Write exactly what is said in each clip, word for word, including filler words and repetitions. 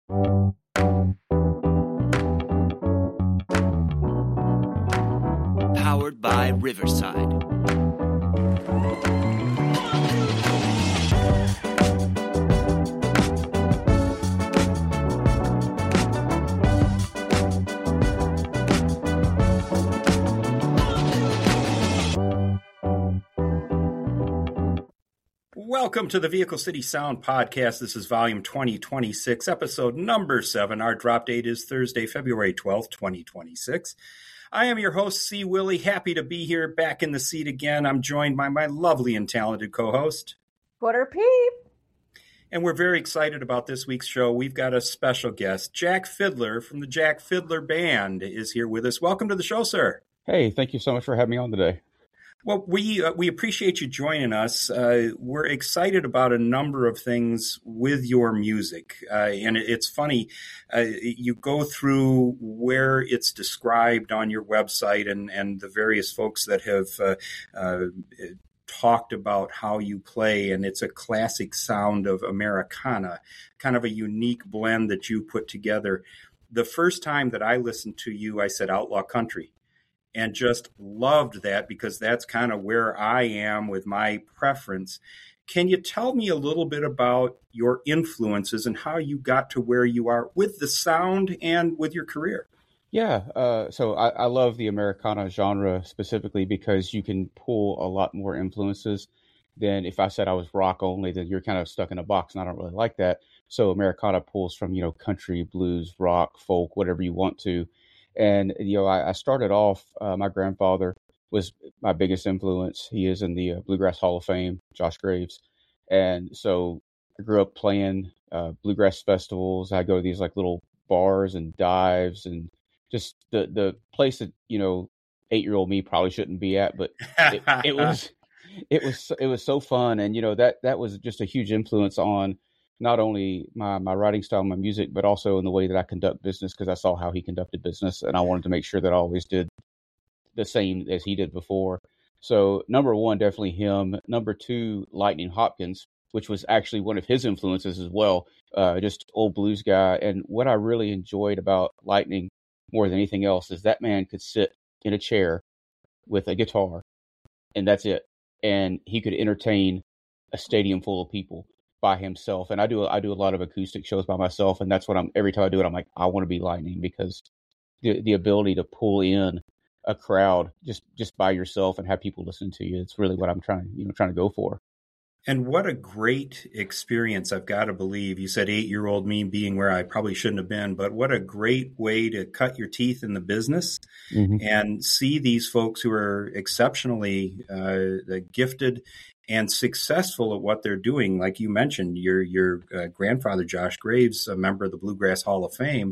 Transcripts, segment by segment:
Powered by Riverside. Welcome to the Vehicle City Sound Podcast. This is volume twenty twenty-six, episode number seven. Our drop date is Thursday, February twelfth, twenty twenty-six. I am your host, C. Willie. Happy to be here, back in the seat again. I'm joined by my lovely and talented co-host, Quarter Peep. And we're very excited about this week's show. We've got a special guest. Jack Fiddler from the Jack Fiddler Band is here with us. Welcome to the show, sir. Hey, thank you so much for having me on today. Well, we uh, we appreciate you joining us. Uh, we're excited about a number of things with your music. Uh, and it, it's funny, uh, you go through where it's described on your website and, and the various folks that have uh, uh, talked about how you play, and it's a classic sound of Americana, kind of a unique blend that you put together. The first time that I listened to you, I said outlaw country. And just loved that because that's kind of where I am with my preference. Can you tell me a little bit about your influences and how you got to where you are with the sound and with your career? Yeah, uh, so I, I love the Americana genre specifically because you can pull a lot more influences than if I said I was rock only, then you're kind of stuck in a box, and I don't really like that. So Americana pulls from, you know, country, blues, rock, folk, whatever you want to. And, you know, I, I started off, uh, my grandfather was my biggest influence. He is in the uh, Bluegrass Hall of Fame, Josh Graves. And so I grew up playing uh, bluegrass festivals. I go to these like little bars and dives and just the, the place that, you know, eight-year-old me probably shouldn't be at, but it, it was, it was, it was so fun. And, you know, that, that was just a huge influence on not only my, my writing style, my music, but also in the way that I conduct business, because I saw how he conducted business and I wanted to make sure that I always did the same as he did before. So number one, definitely him. Number two, Lightning Hopkins, which was actually one of his influences as well. Uh, just old blues guy. And what I really enjoyed about Lightning more than anything else is that man could sit in a chair with a guitar and that's it. And he could entertain a stadium full of people by himself. And I do I do a lot of acoustic shows by myself, and that's what I'm every time I do it, I'm like, I want to be Lightning, because the the ability to pull in a crowd just just by yourself and have people listen to you, it's really what I'm trying, you know, trying to go for. And what a great experience, I've got to believe. You said eight-year-old me being where I probably shouldn't have been, but what a great way to cut your teeth in the business mm-hmm. and see these folks who are exceptionally uh, gifted and successful at what they're doing. Like you mentioned, your your uh, grandfather, Josh Graves, a member of the Bluegrass Hall of Fame,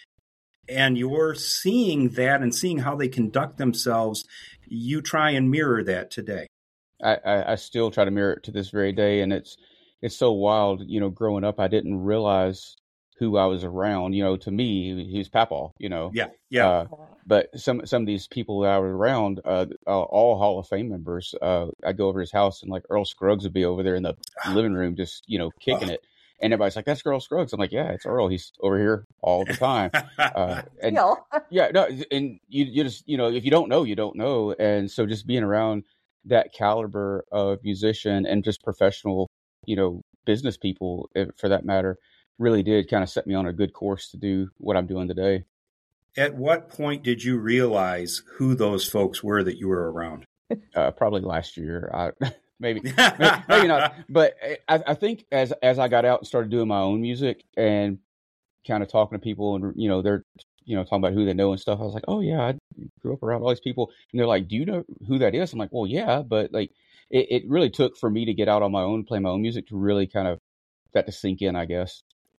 and you're seeing that and seeing how they conduct themselves. You try and mirror that today. I, I, I still try to mirror it to this very day, and it's it's so wild. You know, growing up, I didn't realize who I was around. You know, to me, he was Papaw. You know, yeah, yeah. Uh, but some some of these people that I was around, uh, uh, all Hall of Fame members. Uh, I'd go over his house, and like Earl Scruggs would be over there in the living room, just you know, kicking it. And everybody's like, "That's Earl Scruggs." I'm like, "Yeah, it's Earl. He's over here all the time." Uh, and yeah, no, and you you just you know, if you don't know, you don't know. And so just being around that caliber of musician and just professional, you know, business people, for that matter, really did kind of set me on a good course to do what I'm doing today. At what point did you realize who those folks were that you were around? Uh, probably last year. I, maybe, maybe, maybe not. But I, I think as as I got out and started doing my own music and kind of talking to people, and you know, they're you know talking about who they know and stuff, I was like, oh yeah, I grew up around all these people, and they're like, do you know who that is? I'm like, well, yeah, but like it, it really took for me to get out on my own, play my own music, to really kind of that to sink in, I guess.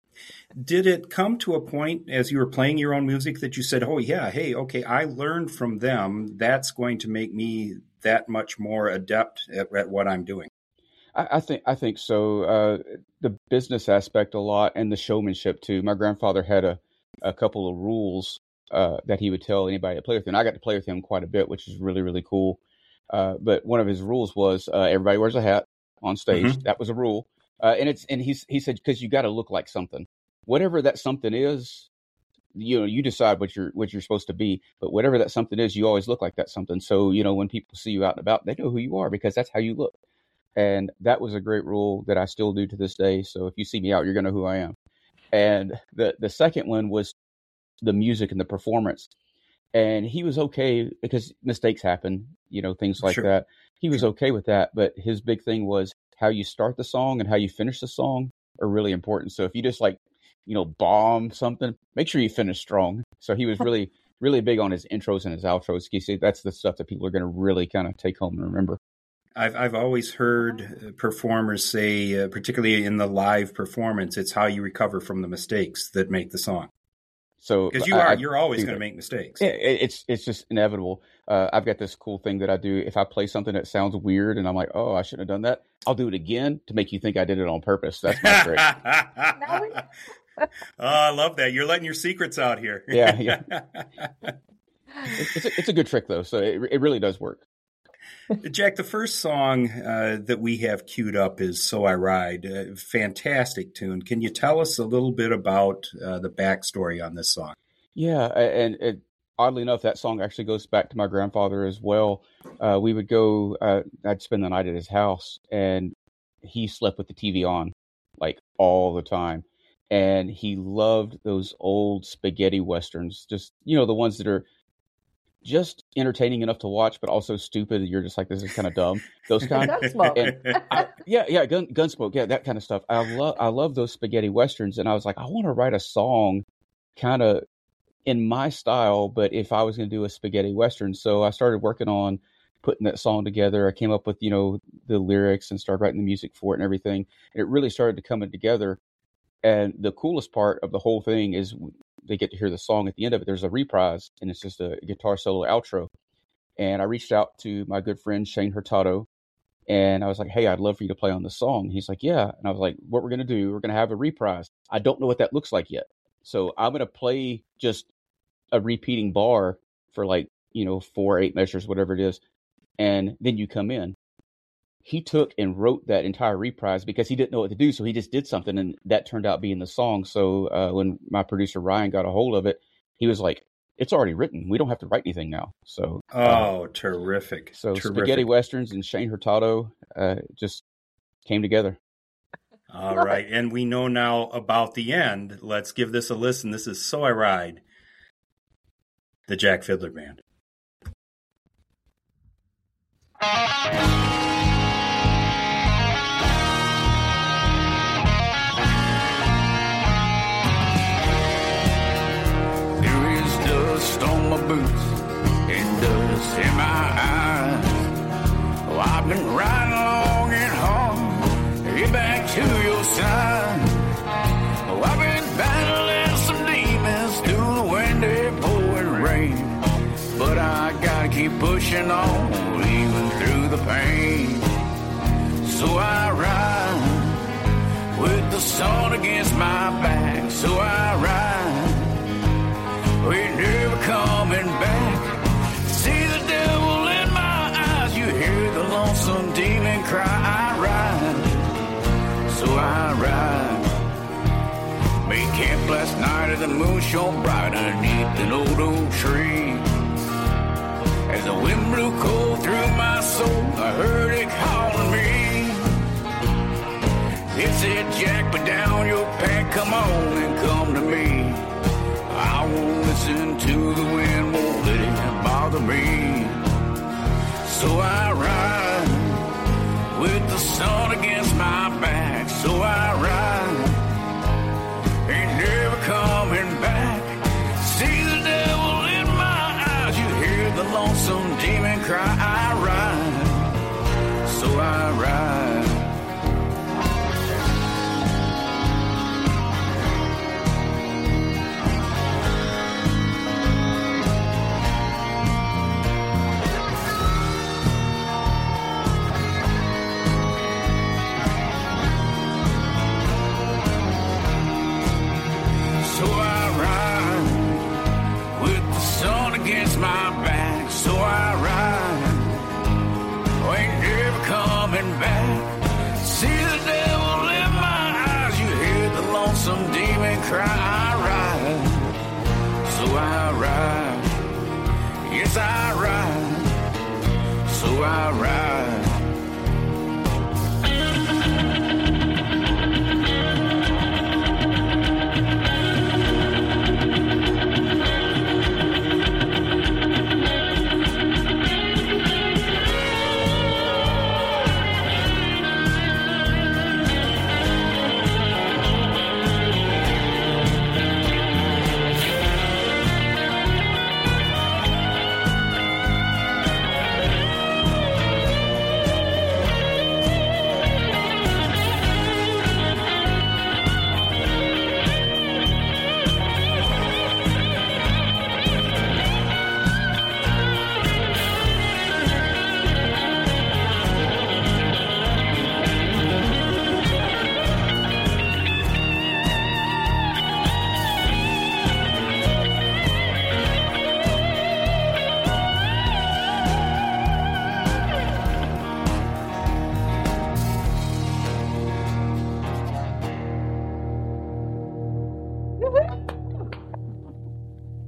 Did it come to a point as you were playing your own music that you said, oh yeah, hey, okay, I learned from them. That's going to make me that much more adept at, at what I'm doing? I, I think I think so. Uh, the business aspect a lot, and the showmanship too. My grandfather had a, a couple of rules uh, that he would tell anybody to play with, and I got to play with him quite a bit, which is really, really cool. Uh, but one of his rules was uh, everybody wears a hat on stage. Mm-hmm. That was a rule. Uh, and it's and he's he said, because you got to look like something. whatever that something is, you know, you decide what you're what you're supposed to be. But whatever that something is, you always look like that something. So, you know, when people see you out and about, they know who you are because that's how you look. And that was a great rule that I still do to this day. So if you see me out, you're going to know who I am. And the, the second one was the music and the performance. And he was okay because mistakes happen, you know, things like Sure. that. He was okay with that. But his big thing was how you start the song and how you finish the song are really important. So if you just like, you know, bomb something, make sure you finish strong. So he was really, really big on his intros and his outros. You see, that's the stuff that people are going to really kind of take home and remember. I've I've always heard performers say, uh, particularly in the live performance, it's how you recover from the mistakes that make the song. So Because you I- are I you're always do going to that. make mistakes. Yeah, it- it's it's just inevitable. Uh, I've got this cool thing that I do. If I play something that sounds weird and I'm like, oh, I shouldn't have done that, I'll do it again to make you think I did it on purpose. That's my trick. Oh, I love that. You're letting your secrets out here. Yeah, yeah. It's, it's, a, it's a good trick, though. So it, it really does work. Jack, the first song uh, that we have queued up is So I Ride. Uh, fantastic tune. Can you tell us a little bit about uh, the backstory on this song? Yeah, a- and it, oddly enough, that song actually goes back to my grandfather as well. Uh, we would go, uh, I'd spend the night at his house, and he slept with the T V on, like, all the time. And he loved those old spaghetti westerns, just, you know, the ones that are just entertaining enough to watch, but also stupid. You're just like, this is kind of dumb. Those kind. Gunsmoke. And I, yeah, yeah, gun, Gunsmoke, yeah, that kind of stuff. I love, I love those spaghetti westerns, and I was like, I want to write a song, kind of in my style, but if I was going to do a spaghetti western, so I started working on putting that song together. I came up with, you know, the lyrics and started writing the music for it and everything, and it really started to come together. And the coolest part of the whole thing is they get to hear the song at the end of it. There's a reprise, and it's just a guitar solo outro. And I reached out to my good friend Shane Hurtado, and I was like, hey, I'd love for you to play on the song. He's like, yeah. And I was like, what we're going to do, we're going to have a reprise. I don't know what that looks like yet. So I'm going to play just a repeating bar for like, you know, four, eight measures, whatever it is. And then you come in. He took and wrote that entire reprise because he didn't know what to do. So he just did something, and that turned out being the song. So uh, when my producer Ryan got a hold of it, he was like, it's already written. We don't have to write anything now. So, Oh, uh, terrific. so terrific. Spaghetti Westerns and Shane Hurtado uh, just came together. All right. And we know now about the end. Let's give this a listen. This is So I Ride, the Jack Fiddler Band. There is dust on my boots and dust in my eyes. Oh, I've been riding long and hard to get back to your side. Oh, I've been battling some demons through the windy pouring rain. But I gotta keep pushing on, even through the pain. So I ride with the sun against my back. So I ride. We're never coming back. See the devil in my eyes. You hear the lonesome demon cry. I ride. So I ride. Made camp last night and the moon shone bright underneath an old oak tree. As the wind blew cold through my soul, I heard it calling me. It said, Jack, put down your pack, come on and come to me. I won't listen to the wind, won't let it bother me. So I ride with the sun against my back. So I ride, ain't never coming back. See the devil in my eyes, you hear the lonesome demon cry. I ride, so I ride. So I ride with the sun against my back. So I ride, oh, ain't never coming back.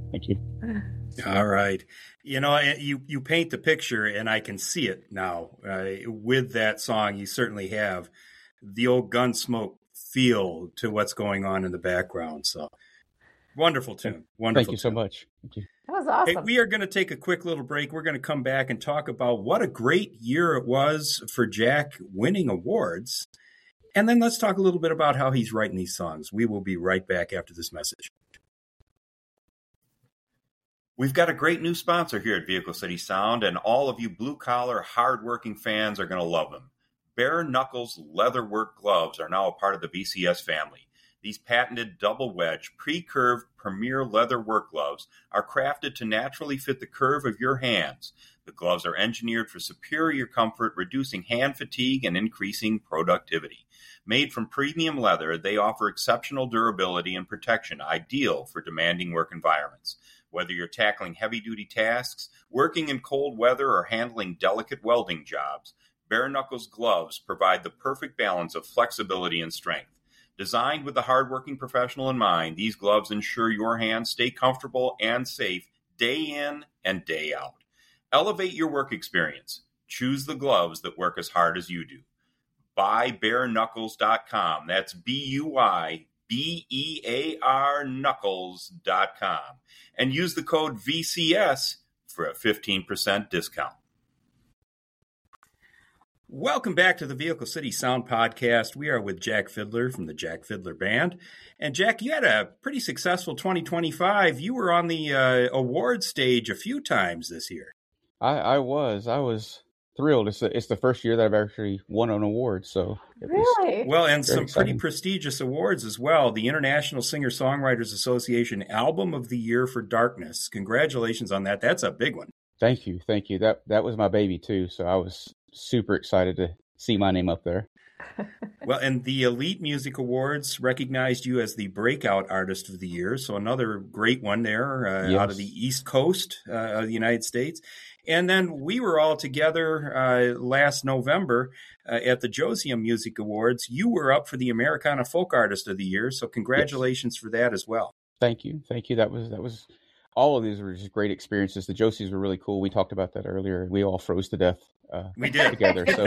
Thank you. All right. You know, you, you paint the picture, and I can see it now. Uh, with that song, you certainly have the old Gunsmoke feel to what's going on in the background. So wonderful tune. Wonderful Thank you tune. so much. Thank you. That was awesome. Hey, we are going to take a quick little break. We're going to come back and talk about what a great year it was for Jack winning awards. And then let's talk a little bit about how he's writing these songs. We will be right back after this message. We've got a great new sponsor here at Vehicle City Sound, and all of you blue-collar, hard-working fans are going to love them. Bare Knuckles Leatherwork Gloves are now a part of the V C S family. These patented double-wedge, pre-curved premier leather work gloves are crafted to naturally fit the curve of your hands. The gloves are engineered for superior comfort, reducing hand fatigue and increasing productivity. Made from premium leather, they offer exceptional durability and protection, ideal for demanding work environments. Whether you're tackling heavy-duty tasks, working in cold weather, or handling delicate welding jobs, Bare Knuckles gloves provide the perfect balance of flexibility and strength. Designed with the hardworking professional in mind, these gloves ensure your hands stay comfortable and safe day in and day out. Elevate your work experience. Choose the gloves that work as hard as you do. buy bare knuckles dot com. That's B U Y B E A R knuckles dot com. And use the code V C S for a fifteen percent discount. Welcome back to the Vehicle City Sound Podcast. We are with Jack Fiddler from the Jack Fiddler Band. And Jack, you had a pretty successful twenty twenty-five. You were on the uh, award stage a few times this year. I, I was. I was thrilled. It's the, it's the first year that I've actually won an award. So it was Really? Well, and some exciting. pretty prestigious awards as well. The International Singer-Songwriters Association Album of the Year for Darkness. Congratulations on that. That's a big one. Thank you. Thank you. That that was my baby too. So I was super excited to see my name up there. Well, and the Elite Music Awards recognized you as the Breakout Artist of the Year. So another great one there uh, Yes. out of the East Coast uh, of the United States. And then we were all together uh, last November uh, at the Josium Music Awards. You were up for the Americana Folk Artist of the Year. So congratulations for that as well. Thank you. Thank you. That was that was all of these were just great experiences. The Josies were really cool. We talked about that earlier. We all froze to death uh, We did. together. So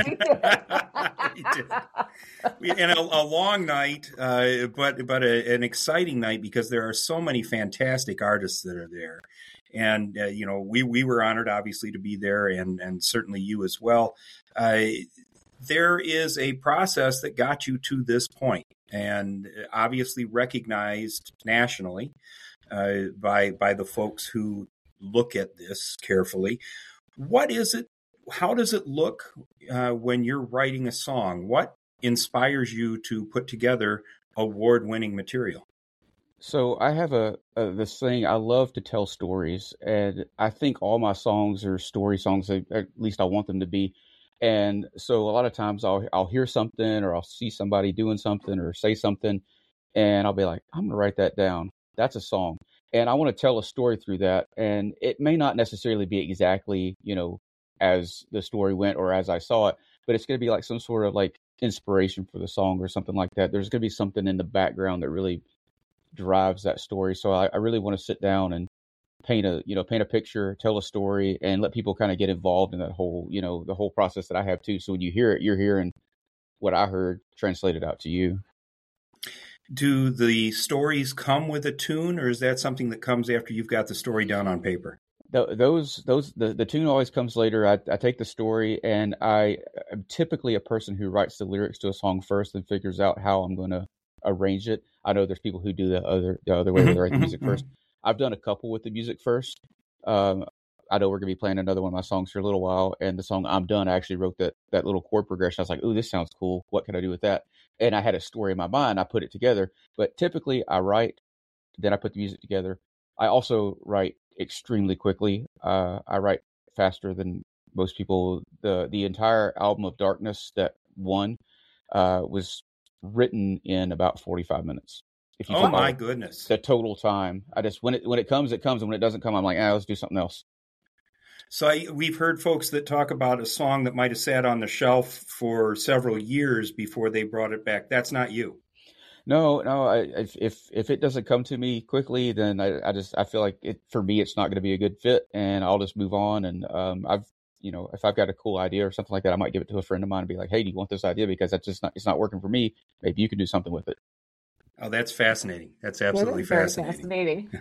We did. We, and a, a long night, uh, but but a, an exciting night because there are so many fantastic artists that are there. And, uh, you know, we, we were honored, obviously, to be there, and, and certainly you as well. Uh, there is a process that got you to this point, and obviously recognized nationally uh, by by the folks who look at this carefully. What is it? How does it look uh, when you're writing a song? What inspires you to put together award-winning material? So I have a, a this thing. I love to tell stories, and I think all my songs are story songs. At least I want them to be. And so a lot of times I'll I'll hear something, or I'll see somebody doing something, or say something, and I'll be like, I'm gonna write that down. That's a song, and I want to tell a story through that. And it may not necessarily be exactly, you know, as the story went or as I saw it, but it's gonna be like some sort of like inspiration for the song or something like that. There's gonna be something in the background that really drives that story. So I, I really want to sit down and paint a, you know, paint a picture, tell a story, and let people kind of get involved in that whole, you know, the whole process that I have too. So when you hear it, you're hearing what I heard translated out to you. Do the stories come with a tune, or is that something that comes after you've got the story down on paper? Th- Those, those, the, the tune always comes later. I, I take the story, and I am typically a person who writes the lyrics to a song first and figures out how I'm going to arrange it. I know there's people who do the other the other way, where they write the music first. I've done a couple with the music first. Um, I know we're gonna be playing another one of my songs for a little while, and the song "I'm Done," I actually wrote that that little chord progression. I was like, "Ooh, this sounds cool. What can I do with that?" And I had a story in my mind. I put it together. But typically, I write, then I put the music together. I also write extremely quickly. Uh, I write faster than most people. the The entire album of Darkness that won uh, was written in about forty-five minutes. If you Oh put my the, goodness. the total time. I just, when it when it comes, it comes, and when it doesn't come, I'm like, ah, let's do something else. So I, we've heard folks that talk about a song that might have sat on the shelf for several years before they brought it back. That's not you. No, no. I, if if if it doesn't come to me quickly, then I, I just I feel like it for me it's not going to be a good fit, and I'll just move on. And um, I've you know if I've got a cool idea or something like that, I might give it to a friend of mine and be like, hey, do you want this idea? Because that's just not it's not working for me. Maybe you can do something with it. Oh, that's fascinating. That's absolutely That is fascinating. fascinating.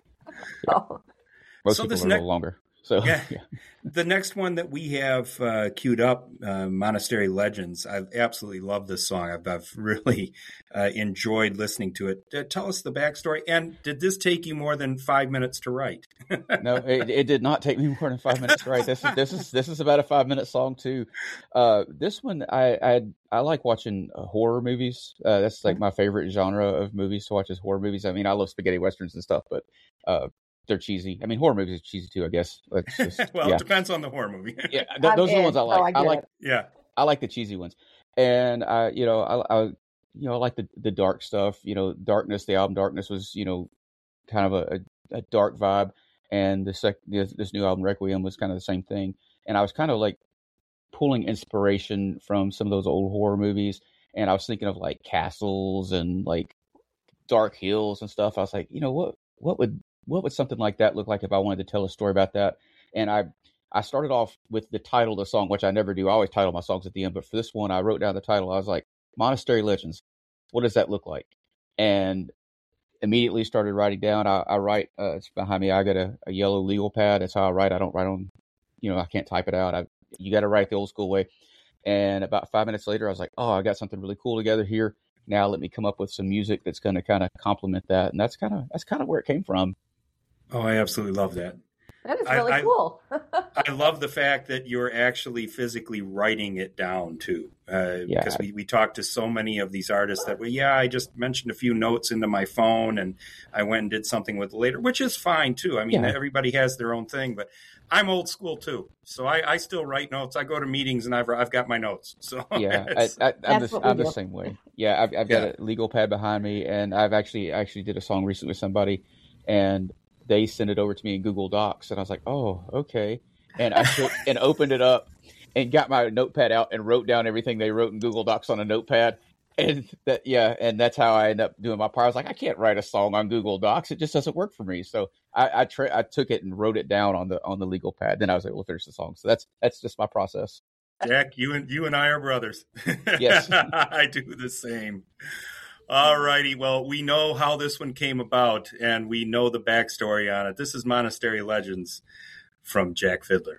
oh. Most So people this are a ne- little longer. So Yeah. yeah. The next one that we have uh, queued up, uh, Monastery Legends. I absolutely love this song. I've, I've really uh, enjoyed listening to it. Uh, tell us the backstory. And did this take you more than five minutes to write? No, it, it did not take me more than five minutes to write. This is this is this is about a five minute song too. Uh, this one I I, I like watching uh, horror movies. Uh, that's like my favorite genre of movies to watch is horror movies. I mean, I love spaghetti westerns and stuff, but uh, they're cheesy. I mean, horror movies are cheesy too, I guess. It's just, well, yeah. it depends on the horror movie. Yeah, th- those are the ones I like. Oh, I I, get like it. Yeah. I like the cheesy ones, and I you know I, I you know I like the the dark stuff. You know, Darkness. The album Darkness was you know kind of a, a, a dark vibe. And the sec- this, this new album, Requiem, was kind of the same thing. And I was kind of like pulling inspiration from some of those old horror movies. And I was thinking of like castles and like dark hills and stuff. I was like, you know, what what would what would something like that look like if I wanted to tell a story about that? And I I started off with the title of the song, which I never do. I always title my songs at the end. But for this one, I wrote down the title. I was like, Monastery Legends. What does that look like? And immediately started writing down. I, I write, uh, it's behind me. I got a, a yellow legal pad. That's how I write. I don't write on, you know, I can't type it out. I, you got to write the old school way. And about five minutes later, I was like, oh, I got something really cool together here. Now let me come up with some music that's going to kind of complement that. And that's kind of, that's kind of where it came from. Oh, I absolutely love that. That is I- really I- cool. I love the fact that you're actually physically writing it down too. Uh, Yeah. Because we, we talked to so many of these artists that, well, yeah, I just mentioned a few notes into my phone and I went and did something with it later, which is fine too. I mean, Yeah. everybody has their own thing, but I'm old school too. So I, I still write notes. I go to meetings and I've, I've got my notes. So Yeah, I, it's- I, I'm, That's the, what we I'm the do. same way. Yeah, I've, I've got Yeah. a legal pad behind me, and I've actually actually did a song recently with somebody, and they sent it over to me in Google Docs, and I was like, oh, okay. And I took and opened it up and got my notepad out and wrote down everything they wrote in Google Docs on a notepad. And that, yeah, and that's how I ended up doing my part. I was like, I can't write a song on Google Docs; it just doesn't work for me. So I I, tra- I took it and wrote it down on the on the legal pad. Then I was able to finish the song. So that's that's just my process. Jack, you and you and I are brothers. Yes. I do the same. All righty. Well, we know how this one came about, and we know the backstory on it. This is Monastery Legends from Jack Fiddler.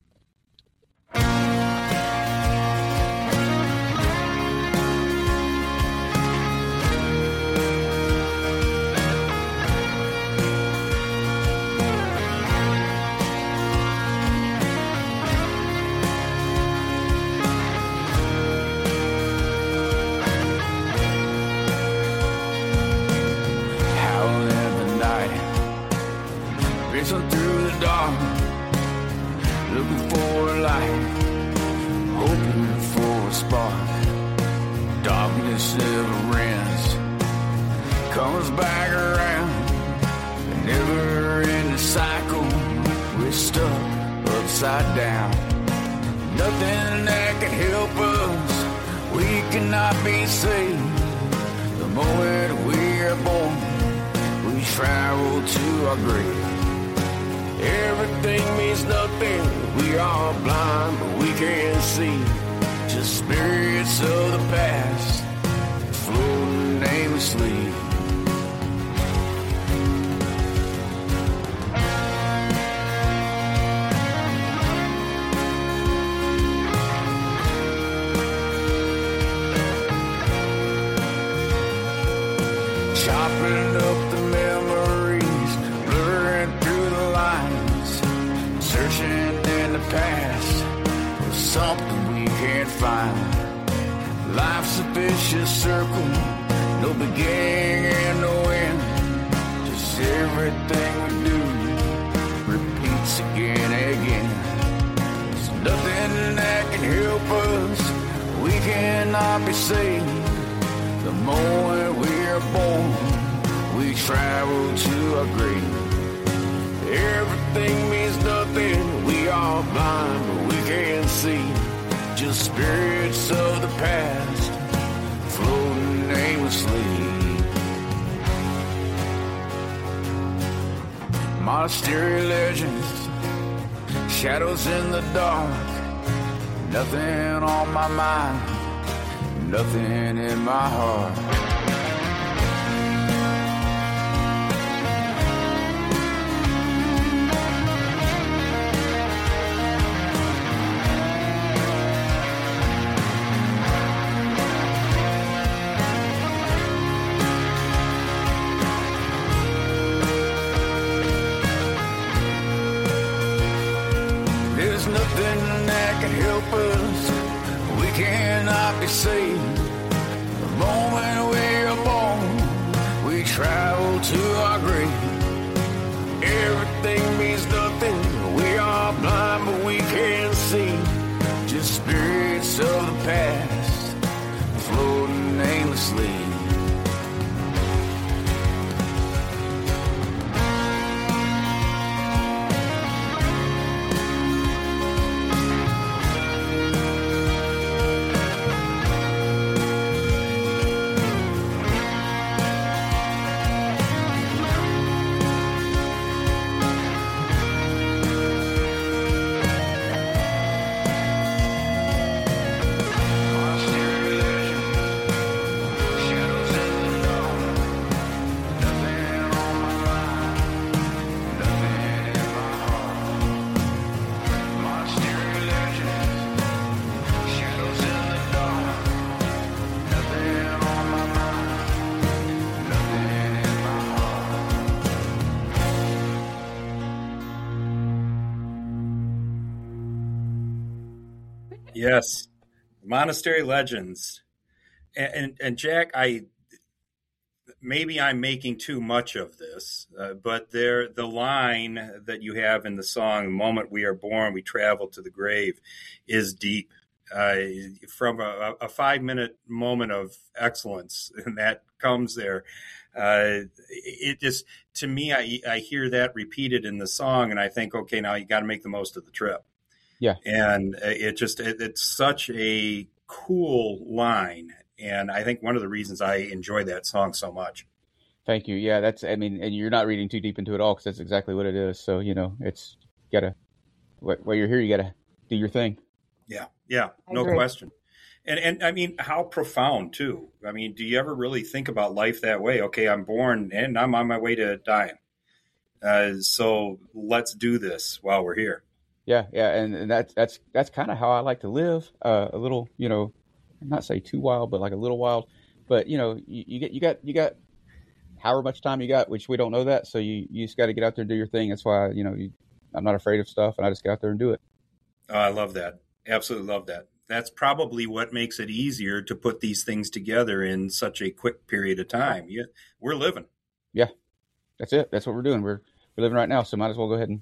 Howling in the night, racing through the dark, looking for a light, hoping for a spark. Darkness never ends, comes back around, a never-ending cycle. We're stuck upside down. Nothing that can help us, we cannot be saved. The moment we are born, we travel to our grave. Everything means nothing, we are blind, but we can see. Just spirits of the past, floating aimlessly. Chopping up the memories, blurring through the lines, searching in the past for something we can't find. Life's a vicious circle, no beginning and no end. Just everything we do repeats again and again. There's nothing that can help us, we cannot be saved. The moment we are born, we travel to our grave. Everything means nothing, we are blind, but we can see. Just spirits of the past, floating aimlessly. Monastery legends, shadows in the dark, nothing on my mind, nothing in my heart. Nothing that can help us, we cannot be saved. The moment we are born, we travel to our grave. Everything means nothing, we are blind but we can see. Just spirits of the past, floating aimlessly. Yes, Monastery Legends, and, and and Jack, I maybe I'm making too much of this, uh, but there the line that you have in the song, "The moment we are born, we travel to the grave," is deep. Uh, from a, a five minute moment of excellence, and that comes there. Uh, it just to me, I I hear that repeated in the song, and I think, okay, now you got to make the most of the trip. Yeah. And it just, it, it's such a cool line. And I think one of the reasons I enjoy that song so much. Thank you. Yeah, that's, I mean, and you're not reading too deep into it all because that's exactly what it is. So, you know, it's got to, while you're here, you got to do your thing. Yeah. Yeah. I No agree. question. And, and I mean, how profound too. I mean, do you ever really think about life that way? Okay, I'm born and I'm on my way to dying. Uh, so let's do this while we're here. Yeah, yeah, and, and that's that's that's kind of how I like to live. Uh, a little, you know, not say too wild, but like a little wild. But you know, you, you get you got you got however much time you got, which we don't know that. So you, you just got to get out there and do your thing. That's why you know you, I'm not afraid of stuff, and I just get out there and do it. Oh, I love that. Absolutely love that. That's probably what makes it easier to put these things together in such a quick period of time. Yeah, we're living. Yeah, that's it. That's what we're doing. We're we're living right now, so might as well go ahead and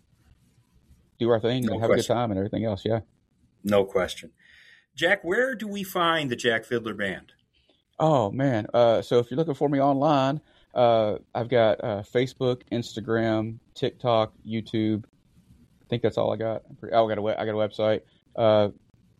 do our thing No and have question. a good time and everything else. Yeah. No question. Jack, where do we find the Jack Fiddler Band? Oh man. Uh, so if you're looking for me online, uh, I've got uh, Facebook, Instagram, TikTok, YouTube. I think that's all I got. I'm pretty, oh, I got a we- I got a website. Uh,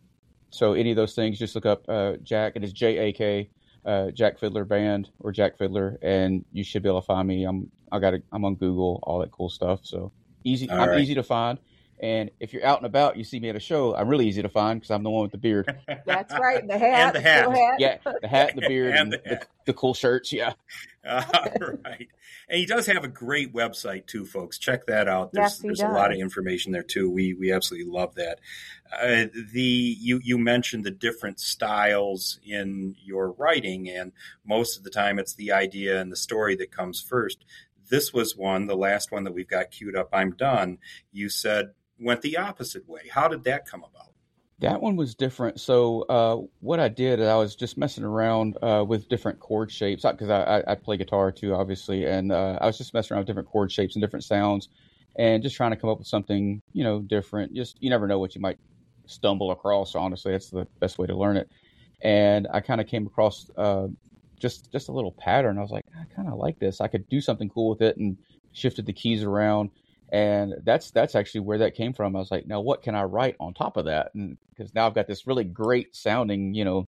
so any of those things, just look up uh, Jack. It is J A K, uh, Jack Fiddler Band or Jack Fiddler, and you should be able to find me. I'm I got a, I'm on Google, all that cool stuff. So easy. All I'm right. easy to find. And if you're out and about, you see me at a show, I'm really easy to find because I'm the one with the beard. That's right. The hat. And the hat. cool hat. Yeah, the hat, the beard, And and, the the, hat. the cool shirts. Yeah. All right. And he does have a great website too, folks. Check that out. There's, Yes, he there's a lot of does. information there too. We we absolutely love that. Uh, the you you mentioned the different styles in your writing, and most of the time it's the idea and the story that comes first. This was one, the last one that we've got queued up. I'm done. You said went the opposite way. How did that come about? That one was different. So uh, what I did, I was just messing around uh, with different chord shapes because I, I, I play guitar too, obviously, and uh, I was just messing around with different chord shapes and different sounds, and just trying to come up with something, you know, different. Just you never know what you might stumble across. Honestly, that's the best way to learn it. And I kind of came across uh, just just a little pattern. I was like, I kind of like this. I could do something cool with it, and shifted the keys around. And that's that's actually where that came from. I was like, now what can I write on top of that? And because now I've got this really great sounding, you know,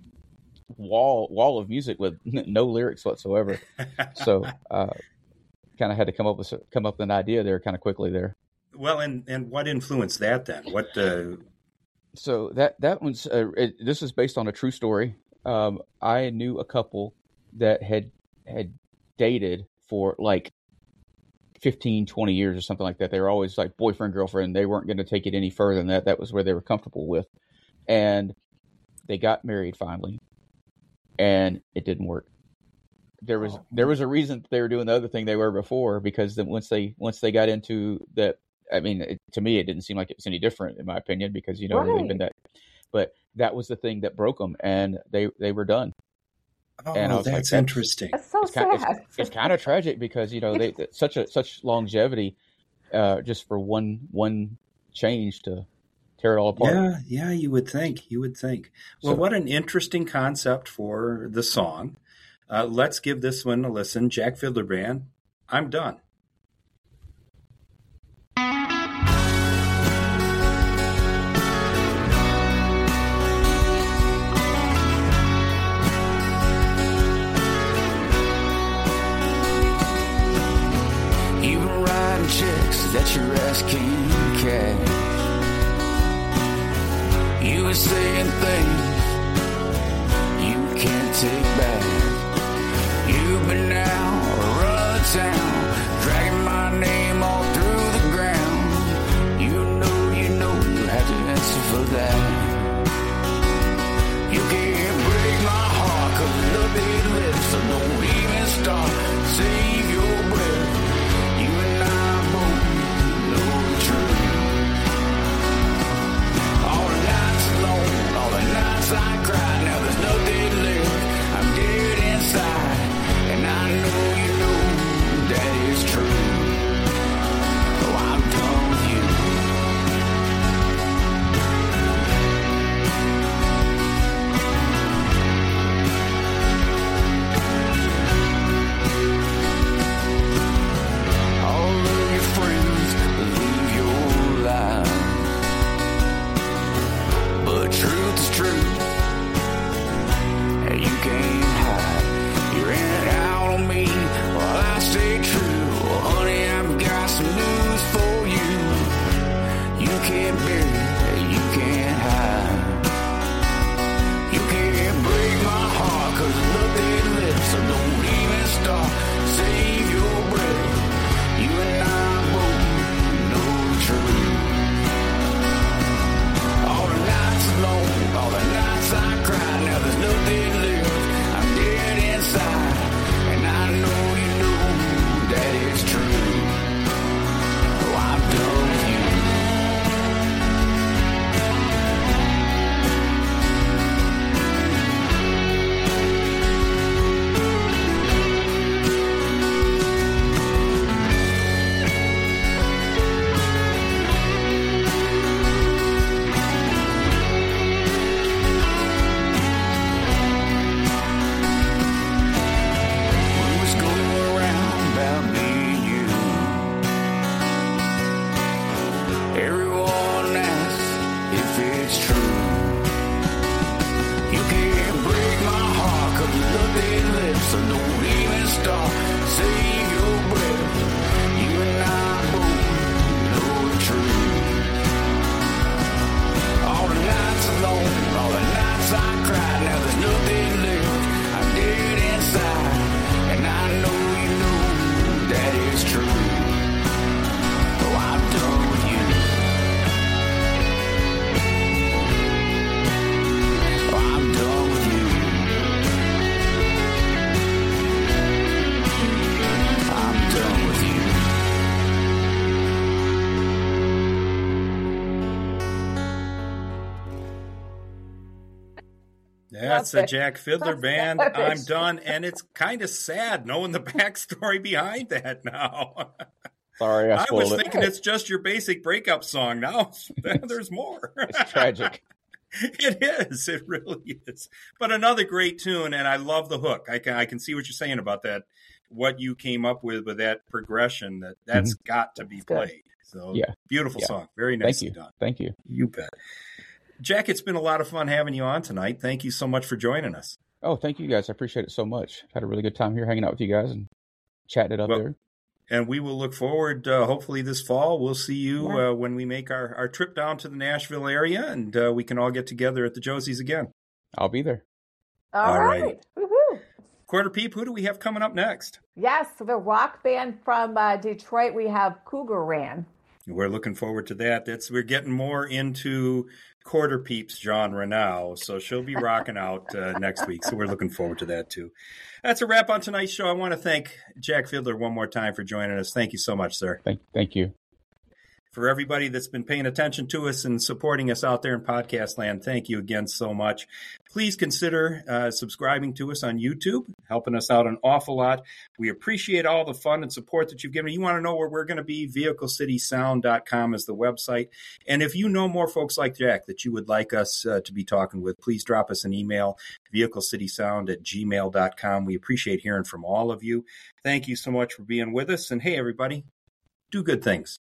wall wall of music with no lyrics whatsoever. So uh, kind of had to come up with come up with an idea there kind of quickly there. Well, and, and what influenced that then? What? Uh... So that that one's uh, it, this is based on a true story. Um, I knew a couple that had had dated for like fifteen, twenty years or something like that. They were always like boyfriend, girlfriend. They weren't going to take it any further than that. That was where they were comfortable with. And they got married finally, and it didn't work. There was oh. there was a reason they were doing the other thing they were before, because then once they once they got into that, I mean, it, to me, it didn't seem like it was any different in my opinion, because you know right. they've been that, but that was the thing that broke them, and they they were done. Oh, and I was that's, like, that's interesting. That's so it's sad. kind, it's, it's kind of tragic, because you know they such a such longevity, uh, just for one one change to tear it all apart. Yeah, yeah, you would think. You would think. Well, So- what an interesting concept for the song. Uh, let's give this one a listen. Jack Fiddler Band, I'm Done. You've been writing checks that your ass can't cash. You were saying things you can't take back. You've been out running town, dragging my name all through the ground. You know, you know, you have to answer for that. You can't break my heart, cause nothing left, so don't even start. Save your breath. You and I both know the truth. All the nights alone, all the nights I cried, now there's nothing left. I'm dead inside, and I know you know that is true. Oh, I'm done with you. All of your friends believe your lies, but truth is truth, and you can't hide. You're in and out on me while I stay true. Well, honey, I've got some news for you. You can't bury, you can't hide. You can't break my heart, cause nothing left, so don't even start. Save your breath. You and I both know the truth. All the nights alone, all the nights I cried, now there's nothing left. I'm dead inside, and I know you know that it's true. Oh, I'm done with you. Rumors go around about me and you. Everyone asks if it's true. You can't break my heart, cause nothing left, so don't even start. Save your breath. You and I both know the truth. All the nights alone, all the nights I cried, now there's nothing left. I'm dead inside, and I know you know that is true. Oh, I'm done with you. Oh, I'm done with you. I'm done with you. That's Love the it. Jack Fiddler Love Band, it. I'm Done. And it's kind of sad knowing the backstory behind that now. Sorry, I I spoiled was it. thinking it's just your basic breakup song. Now there's more. It's tragic. It is. It really is. But another great tune, and I love the hook. I can I can see what you're saying about that. What you came up with with that progression, that that's got to be That's good. played. So Yeah. beautiful Yeah. song. Very Thank nicely you. done. Thank you. You bet. Jack, it's been a lot of fun having you on tonight. Thank you so much for joining us. Oh, thank you guys. I appreciate it so much. Had a really good time here hanging out with you guys and chatting it up Well, there. And we will look forward, uh, hopefully this fall, we'll see you Yeah. uh, when we make our, our trip down to the Nashville area, and uh, we can all get together at the Josie's again. I'll be there. All All right. right. Woohoo. Quarter Peep, who do we have coming up next? Yes, the rock band from uh, Detroit, we have Cougar Ran. We're looking forward to that. That's we're getting more into Quarter Peeps genre now, so she'll be rocking out uh, next week. So we're looking forward to that too. That's a wrap on tonight's show. I want to thank Jack Fiddler one more time for joining us. Thank you so much, sir. Thank, thank you. For everybody that's been paying attention to us and supporting us out there in podcast land, thank you again so much. Please consider uh, subscribing to us on YouTube, helping us out an awful lot. We appreciate all the fun and support that you've given. You want to know where we're going to be? vehicle city sound dot com is the website. And if you know more folks like Jack that you would like us uh, to be talking with, please drop us an email, vehicle city sound at gmail dot com. We appreciate hearing from all of you. Thank you so much for being with us. And hey, everybody, do good things.